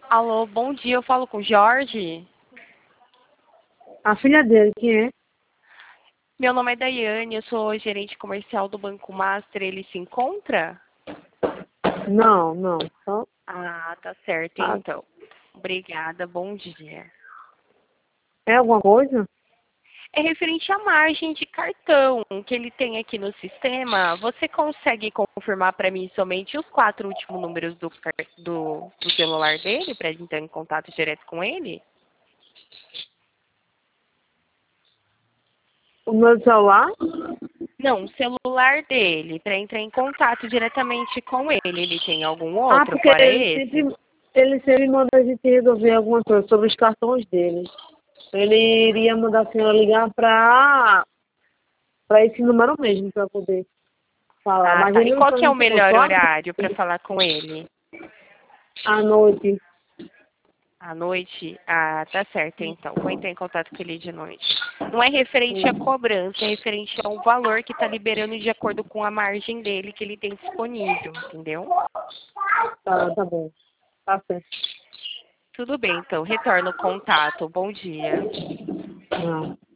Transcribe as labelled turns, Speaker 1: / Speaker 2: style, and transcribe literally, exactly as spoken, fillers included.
Speaker 1: Alô, bom dia, eu falo com o Jorge.
Speaker 2: A filha dele, quem é?
Speaker 1: Meu nome é Daiane, eu sou gerente comercial do Banco Master, ele se encontra?
Speaker 2: Não, não. Só...
Speaker 1: Ah, tá certo,
Speaker 2: Ah,
Speaker 1: então. Obrigada, bom dia.
Speaker 2: é alguma coisa?
Speaker 1: É referente à margem de cartão que ele tem aqui no sistema. Você consegue confirmar para mim somente os quatro últimos números do, car- do, do celular dele, para entrar em contato direto com ele?
Speaker 2: O meu celular?
Speaker 1: Não, o celular dele, para entrar em contato diretamente com ele. Ele tem algum
Speaker 2: Ah,
Speaker 1: outro
Speaker 2: porque
Speaker 1: fora
Speaker 2: ele
Speaker 1: esse?
Speaker 2: sempre, ele sempre manda a gente resolver alguma coisa sobre os cartões dele. Ele iria mandar a senhora ligar para para esse número mesmo, para poder falar.
Speaker 1: Ah,
Speaker 2: Mas
Speaker 1: tá.
Speaker 2: ele
Speaker 1: E
Speaker 2: não
Speaker 1: qual
Speaker 2: está
Speaker 1: que é o
Speaker 2: no
Speaker 1: melhor
Speaker 2: consultório
Speaker 1: horário para falar com ele?
Speaker 2: à noite.
Speaker 1: À noite? Ah, tá certo, então. Vou entrar em contato com ele de noite. Não é referente à cobrança, é referente ao valor que está liberando de acordo com a margem dele que ele tem disponível, entendeu?
Speaker 2: Tá, tá bom. Tá certo.
Speaker 1: Tudo bem, então. Retorno o contato. Bom dia.
Speaker 2: Ah.